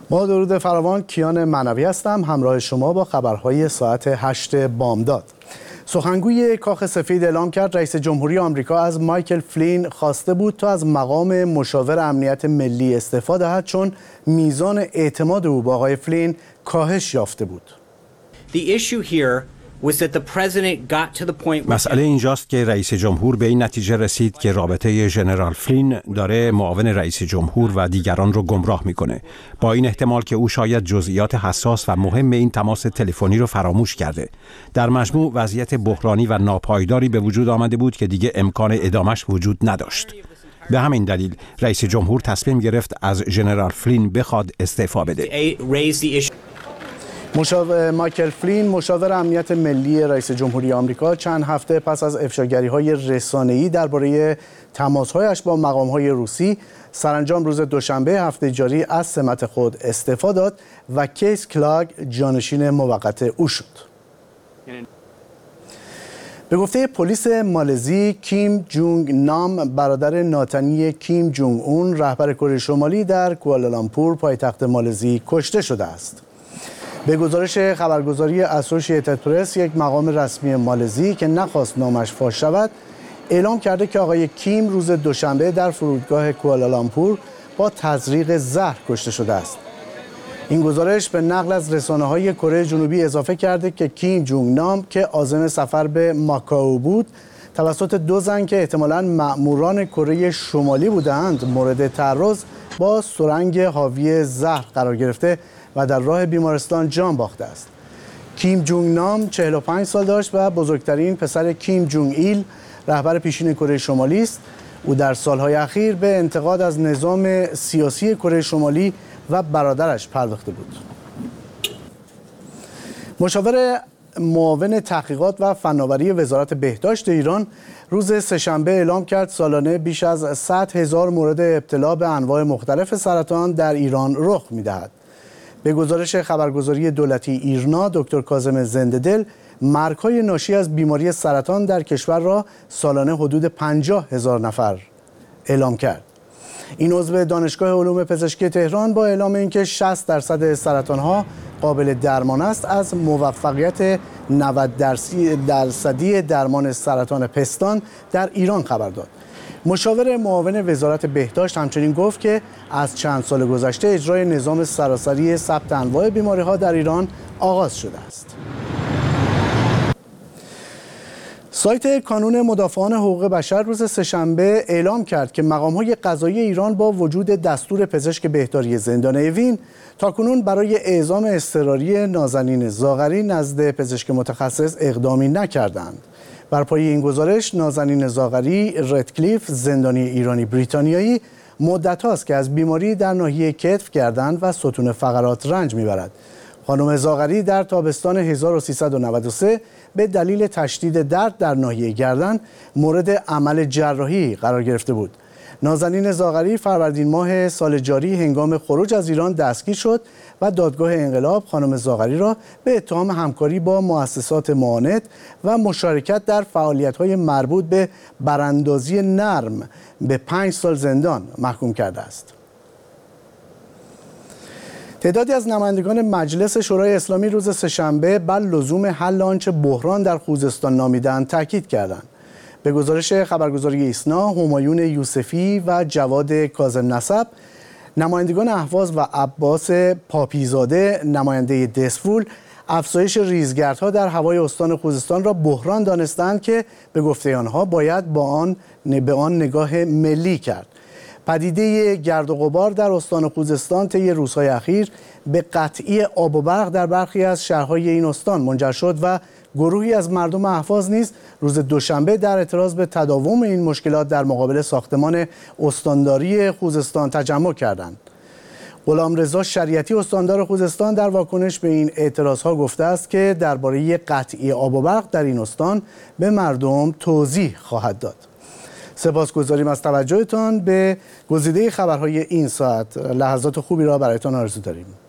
با درود فراوان، کیان معنوی هستم، همراه شما با خبرهای ساعت 8 بامداد. سخنگوی کاخ سفید اعلام کرد رئیس جمهوری آمریکا از مایکل فلین خواسته بود تا از مقام مشاور امنیت ملی استعفا دهد، چون میزان اعتماد او با آقای فلین کاهش یافته بود. مسئله اینجاست که رئیس جمهور به این نتیجه رسید که رابطه ژنرال فلین داره معاون رئیس جمهور و دیگران رو گمراه میکنه، با این احتمال که او شاید جزئیات حساس و مهم این تماس تلفنی رو فراموش کرده. در مجموع وضعیت بحرانی و ناپایداری به وجود آمده بود که دیگه امکان ادامش وجود نداشت. به همین دلیل رئیس جمهور تصمیم گرفت از ژنرال فلین بخواد استعفا بده. مایکل فلین، مشاور امنیت ملی رئیس جمهوری آمریکا، چند هفته پس از افشاگری‌های رسانه‌ای درباره تماس‌هایش با مقام‌های روسی، سرانجام روز دوشنبه هفته جاری از سمت خود استعفا داد و کیس کلاگ جانشین موقت او شد. به گفته پلیس مالزی، کیم جونگ نام، برادر ناتنی کیم جونگ اون، رهبر کره شمالی، در کوالالامپور پایتخت مالزی کشته شده است. به گزارش خبرگزاری اسوسییتد پرس، یک مقام رسمی مالزی که نخواست نامش فاش شود، اعلام کرده که آقای کیم روز دوشنبه در فرودگاه کوالالامپور با تزریق زهر کشته شده است. این گزارش به نقل از رسانه‌های کره جنوبی اضافه کرده که کیم جونگ نام که عازم سفر به ماکائو بود، توسط دو زن که احتمالاً مأموران کره شمالی بودند مورد تعرض با سرنگ حاوی زهر قرار گرفته و در راه بیمارستان جان باخته است. کیم جونگ نام 45 سال داشت و بزرگترین پسر کیم جونگ ایل، رهبر پیشین کره شمالی است. او در سالهای اخیر به انتقاد از نظام سیاسی کره شمالی و برادرش پرداخته بود. مشاور معاون تحقیقات و فناوری وزارت بهداشت ایران روز سه‌شنبه اعلام کرد سالانه بیش از 100,000 مورد ابتلا به انواع مختلف سرطان در ایران رخ می‌دهد. به گزارش خبرگزاری دولتی ایرنا، دکتر کاظم زنده‌دل مرگ‌های ناشی از بیماری سرطان در کشور را سالانه حدود 50,000 نفر اعلام کرد. این عضو دانشگاه علوم پزشکی تهران با اعلام اینکه 60% سرطان‌ها قابل درمان است، از موفقیت 90% درمان سرطان پستان در ایران خبر داد. مشاور معاون وزارت بهداشت همچنین گفت که از چند سال گذشته اجرای نظام سراسری ثبت انواع بیماری‌ها در ایران آغاز شده است. سایت کانون مدافعان حقوق بشر روز سه‌شنبه اعلام کرد که مقام‌های قضایی ایران با وجود دستور پزشک بهداری زندان اوین تاکنون برای اعزام اضطراری نازنین زاغری نزد پزشک متخصص اقدامی نکردند. بر پایه این گزارش، نازنین زاغری ردکلیف، زندانی ایرانی بریتانیایی، مدت هاست که از بیماری در ناحیه کتف، گردن و ستون فقرات رنج میبرد. خانم زاغری در تابستان 1393 به دلیل تشدید درد در ناحیه گردن مورد عمل جراحی قرار گرفته بود. نازنین زاغری فروردین ماه سال جاری هنگام خروج از ایران دستگیر شد و دادگاه انقلاب خانم زاغری را به اتهام همکاری با مؤسسات معاند و مشارکت در فعالیت‌های مربوط به براندازی نرم به 5 سال زندان محکوم کرده است. تعدادی از نمایندگان مجلس شورای اسلامی روز سه‌شنبه بر لزوم حل آنچه بحران در خوزستان نامیدند تاکید کردند. به گزارش خبرگزاری ایسنا، همایون یوسفی و جواد کاظم نسب، نمایندگان اهواز و عباس پاپیزاده، نماینده دسفول، افزایش ریزگردها در هوای استان خوزستان را بحران دانستند که به گفته آنها باید به آن نگاه ملی کرد. پدیده گرد و غبار در استان خوزستان طی روزهای اخیر به قطعی آب و برق در برخی از شهرهای این استان منجر شد و گروهی از مردم اهواز نیز روز دوشنبه در اعتراض به تداوم این مشکلات در مقابل ساختمان استانداری خوزستان تجمع کردند. غلامرضا شریعتی استاندار خوزستان در واکنش به این اعتراضها گفته است که درباره قطعی آب و برق در این استان به مردم توضیح خواهد داد. سپاسگزاریم از توجهتان به گزیده خبرهای این ساعت. لحظات خوبی را برایتان آرزو داریم.